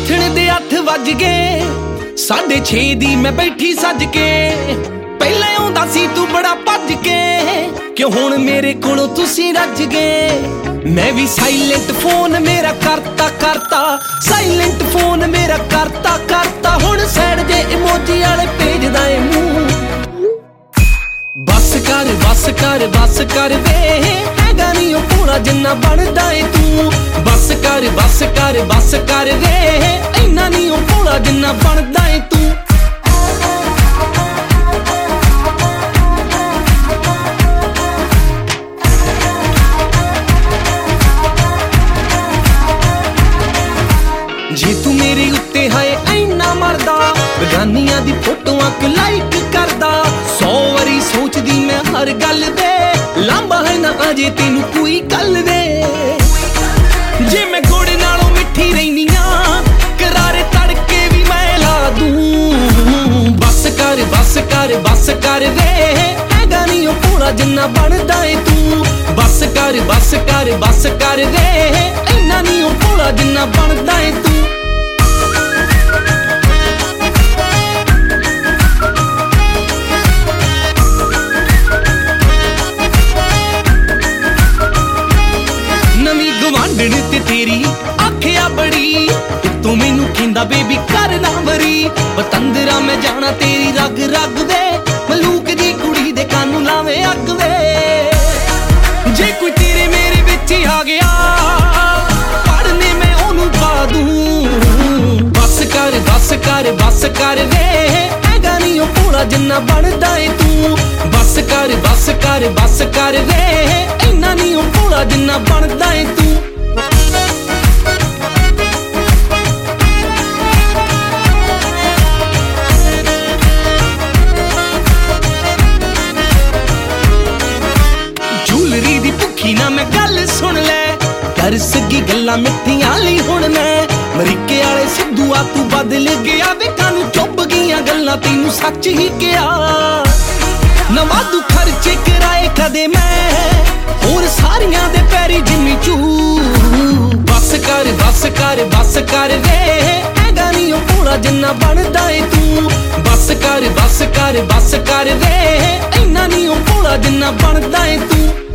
ਉੱਠਣ ਦੇ 8 ਵੱਜ ਗਏ, 6:30 ਦੀ ਮੈਂ ਬੈਠੀ ਸੱਜ ਕੇ। ਪਹਿਲਾਂ ਆਉਂਦਾ ਸੀ ਤੂੰ ਬੜਾ ਭੱਜ ਕੇ, ਕਿਉਂ ਹੁਣ ਮੇਰੇ ਕੋਲੋਂ ਤੁਸੀਂ ਰੱਜ ਗਏ। ਮੈਂ ਵੀ ਸਾਇਲੈਂਟ ਫੋਨ ਮੇਰਾ ਕਰਤਾ ਸਾਇਲੈਂਟ ਫੋਨ ਮੇਰਾ ਕਰਤਾ ਹੁਣ ਸਾਈਡ ਜੇ ਇਮੋਜੀ ਵਾਲੇ ਭੇਜਦਾ ਏ ਮੂੰਹ। ਬਸ ਕਰ ਵੇ, ਹੈਗਾ ਨੀ ਉਹ ਭੋਲਾ ਜਿੰਨਾ ਬਣਦਾ ਏ ਤੂੰ। ਬਸ ਕਰ ਵੇ, ਇੰਨਾ ਨੀ ਉਹ ਭੋਲਾ ਜਿੰਨਾ ਬਣਦਾ ਏ ਤੂੰ। ਜੇ ਤੂੰ ਮੇਰੇ ਉੱਤੇ ਹਾਏ ਇੰਨਾ ਮਰਦਾ, ਬੇਗਾਨੀਆਂ ਦੀ ਫੋਟੋਆਂ ਕਿ ਲਾਈਕ ਕਰਦਾ। 100 ਵਾਰੀ ਸੋਚਦੀ ਮੈਂ ਹਰ ਗੱਲ ਵੇ, ਲਾਂਭਾ ਹੈ ਨਾ ਅਜੇ ਤੈਨੂੰ ਕੋਈ ਗੱਲ ਵੇ। ਜੇ ਮੈਂ ਗੁੜ ਨਾਲੋਂ ਮਿੱਠੀ ਰਹਿਨੀਆਂ, ਕਰਾਰੇ ਤੜਕੇ ਵੀ ਮੈਂ ਲਾ ਦੂੰ। ਬਸ ਕਰ ਵੇ, ਹੈਗਾ ਨੀ ਉਹ ਭੋਲਾ ਜਿੰਨਾ ਬਣਦਾ ਏ ਤੂੰ। ਬਸ ਕਰ ਵੇ, ਇੰਨਾ ਨੀ ਉਹ ਭੋਲਾ ਜਿੰਨਾ ਬਣਦਾ ਏ ਤੂੰ। ਨਵੀਂ ਗਵਾਂਢਣ ਤੇ ਤੇਰੀ ਆਖਿਆ ਬੜੀ, ਤੂੰ ਮੈਨੂੰ ਕਹਿੰਦਾ ਬੇਬੀ ਕਰ ਨਾ ਵਰੀ। ਪਤੰਦਰਾ ਮੈਂ ਜਾਣਾ ਤੇਰੀ ਰਗ ਵੇ, ਮਲੂਕ ਦੀ ਕੁੜੀ ਦੇ ਕੰਨ ਲਾਵੇਂ ਅੱਗ ਵੇ। ਜੇ ਕੋਈ ਤੇਰੇ ਮੇਰੇ ਵਿੱਚ ਆ ਗਿਆ, ਪੜਨੇ ਮੈਂ ਉਹਨੂੰ ਪਾ ਦੂੰ। ਬਸ ਕਰ ਵੇ, ਹੈਗਾ ਨੀ ਉਹ ਭੋਲਾ ਜਿੰਨਾ ਬਣਦਾ ਏ ਤੂੰ। ਬਸ ਕਰ ਵੇ, ਇੰਨਾ ਨੀ ਉਹ ਭੋਲਾ ਜਿੰਨਾ ਬਣਦਾ ਏ ਤੂੰ। ਜੂਲਰੀ ਦੀ ਭੁੱਖੀ ਨਾ ਮੈਂ ਗੱਲ ਸੁਣ ਲੈ, ਕਰ ਸਕੀ ਗੱਲਾਂ ਮਿੱਠੀਆਂ ਲਈ ਹੁਣ ਮੈਂ। ਮਰੀਕੇ ਵਾਲੇ ਸਿੱਧੂ ਆ ਤੂੰ ਬਦਲ ਗਿਆ ਵੇ, ਕਾਨੂੰ ਚੁੱਭ ਗਈਆਂ ਗੱਲਾਂ ਤੈਨੂੰ ਸੱਚ ਹੀ ਕਿਹਾ। ਨਾ ਵਾਧੂ ਖਰਚੇ ਕਰਾਏ ਕਦੇ ਮੈਂ, ਹੋਰ ਸਾਰੀਆਂ ਦੇ ਪੈਰੀ ਜਿੰਮੀ ਚੂ। ਬਸ ਕਰ ਵੇ, ਹੈਗਾ ਨੀ ਉਹ ਭੋਲਾ ਜਿੰਨਾ ਬਣਦਾ ਏ ਤੂੰ। ਬਸ ਕਰ ਵੇ, ਇੰਨਾ ਨੀ ਉਹ ਭੋਲਾ ਜਿੰਨਾ ਬਣਦਾ ਏ ਤੂੰ।